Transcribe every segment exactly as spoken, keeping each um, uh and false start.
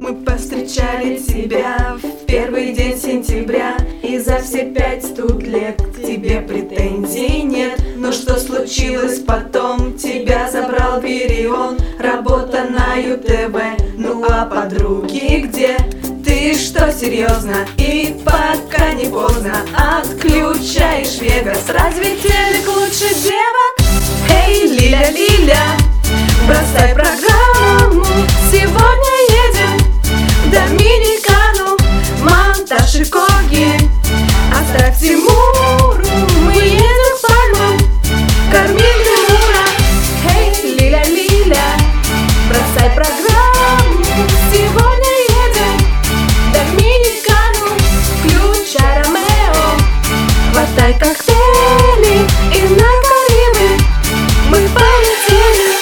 Мы повстречали тебя в первый день сентября, и за все пять студ лет к тебе претензий нет. Но что случилось потом? Тебя забрал Бирион, работа на ю тэ вэ. Ну а подруги где? Ты что, серьезно? И пока не поздно отключаешь Вегас. Разве телек лучше девок? Эй, Лиля-Лиля, бросай программу. Сегодня едем в Доминикану, монтаж и коги оставь Тимуру. Мы едем в Пальму, кормить Тимура. Эй, Лиля-Лиля, бросай программу. Сегодня едем в Доминикану, включай Ромео, хватай коктейли и на Карибы мы полетели.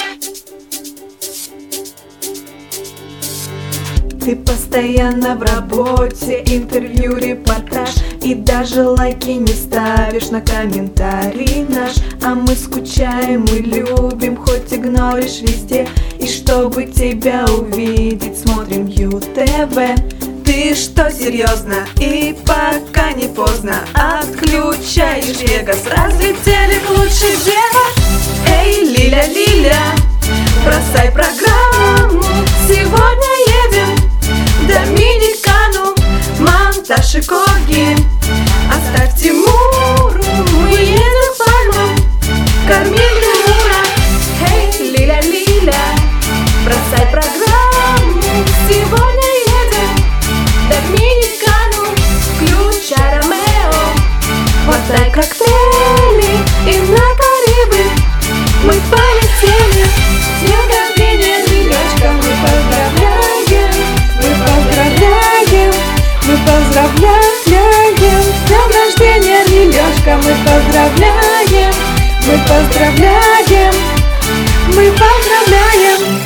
Ты постоянно в работе, интервью, репортаж, и даже лайки не ставишь на комментарий наш. А мы скучаем и любим, хоть игноришь везде. И чтобы тебя увидеть, смотрим ю тэ вэ. Ты что, серьезно? И пока не поздно отключаешь Вегас. Разве телек лучше девок? Эй, Лиля-Лиля, бросай программу. Сегодня едем в Доминикану, монтаж и коги оставь Тимуру. Мы едем в Пальму, кормить Тимура. Эй, Лиля-Лиля, бросай программу. Сегодня едем в Доминикану, включай Ромео, хватай коктейли и на Карибы мы полетели. С днем рождения, Лилечка, мы поздравляем, мы поздравляем, мы поздравляем. С днем рождения, Лилечка, мы поздравляем, мы поздравляем, мы поздравляем.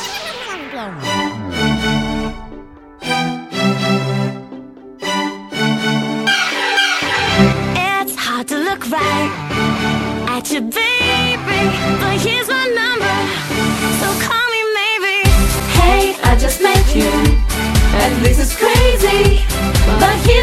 It's hard to look right at you, baby, but here's my number, so call me maybe. Hey, I just met you, and this is crazy, but here